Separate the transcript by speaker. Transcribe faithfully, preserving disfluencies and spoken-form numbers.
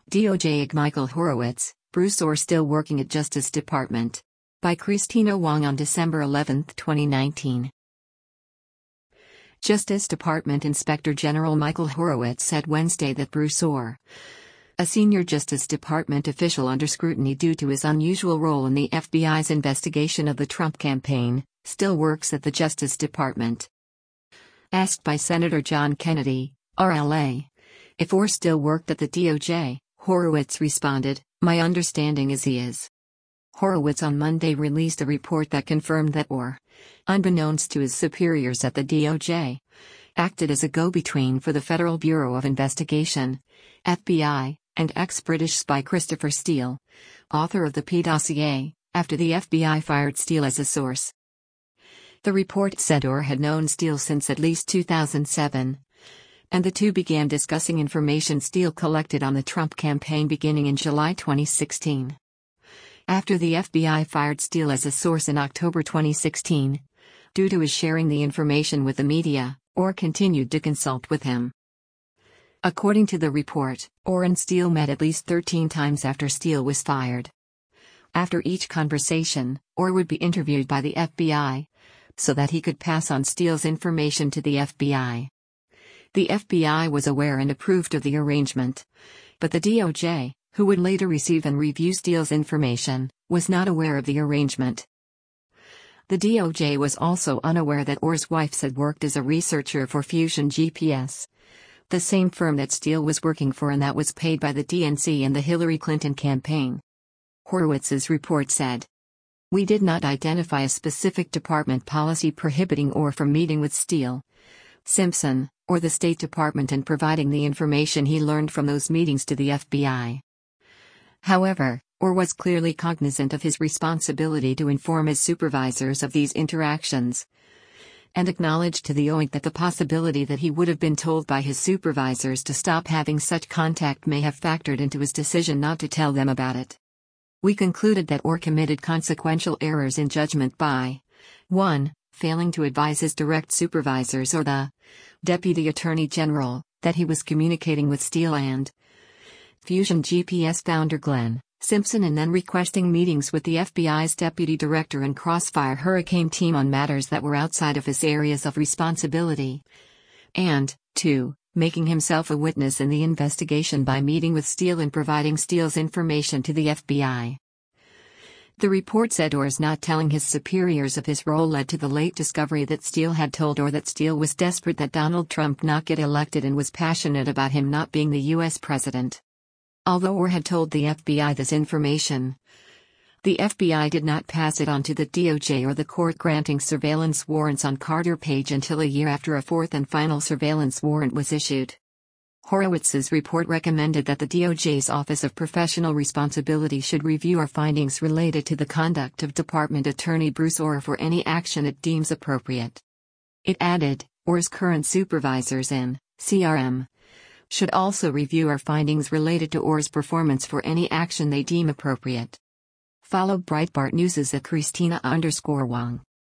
Speaker 1: D O J ag Michael Horowitz, Bruce Ohr still working at Justice Department. By Christina Wong on December eleventh, twenty nineteen. Justice Department Inspector General Michael Horowitz said Wednesday that Bruce Ohr, a senior Justice Department official under scrutiny due to his unusual role in the F B I's investigation of the Trump campaign, still works at the Justice Department. Asked by Senator John Kennedy, R L A, if Ohr still worked at the D O J, Horowitz responded, "My understanding is he is." Horowitz on Monday released a report that confirmed that Ohr, unbeknownst to his superiors at the D O J, acted as a go-between for the Federal Bureau of Investigation, F B I, and ex-British spy Christopher Steele, author of the P dossier, after the F B I fired Steele as a source. The report said Ohr had known Steele since at least two thousand seven, and the two began discussing information Steele collected on the Trump campaign beginning in July twenty sixteen. After the F B I fired Steele as a source in October twenty sixteen, due to his sharing the information with the media, Ohr continued to consult with him. According to the report, Ohr and Steele met at least thirteen times after Steele was fired. After each conversation, Ohr would be interviewed by the F B I, so that he could pass on Steele's information to the F B I. The F B I was aware and approved of the arrangement, but the D O J, who would later receive and review Steele's information, was not aware of the arrangement. The D O J was also unaware that Ohr's wife had worked as a researcher for Fusion G P S, the same firm that Steele was working for and that was paid by the D N C in the Hillary Clinton campaign. Horowitz's report said, "We did not identify a specific department policy prohibiting Ohr from meeting with Steele, Simpson, or the State Department and providing the information he learned from those meetings to the F B I. However, Ohr was clearly cognizant of his responsibility to inform his supervisors of these interactions, and acknowledged to the O I G that the possibility that he would have been told by his supervisors to stop having such contact may have factored into his decision not to tell them about it. We concluded that Ohr committed consequential errors in judgment by one Failing to advise his direct supervisors or the Deputy Attorney General that he was communicating with Steele and Fusion G P S founder Glenn Simpson and then requesting meetings with the F B I's Deputy Director and Crossfire Hurricane team on matters that were outside of his areas of responsibility, and two Making himself a witness in the investigation by meeting with Steele and providing Steele's information to the F B I. The report said Ohr's not telling his superiors of his role led to the late discovery that Steele had told Ohr that Steele was desperate that Donald Trump not get elected and was passionate about him not being the U S president. Although Ohr had told the F B I this information, the F B I did not pass it on to the D O J or the court granting surveillance warrants on Carter Page until a year after a fourth and final surveillance warrant was issued. Horowitz's report recommended that the D O J's Office of Professional Responsibility should review our findings related to the conduct of Department Attorney Bruce Ohr for any action it deems appropriate. It added, Ohr's current supervisors in C R M should also review our findings related to Ohr's performance for any action they deem appropriate. Follow Breitbart News at Christina underscore Wong.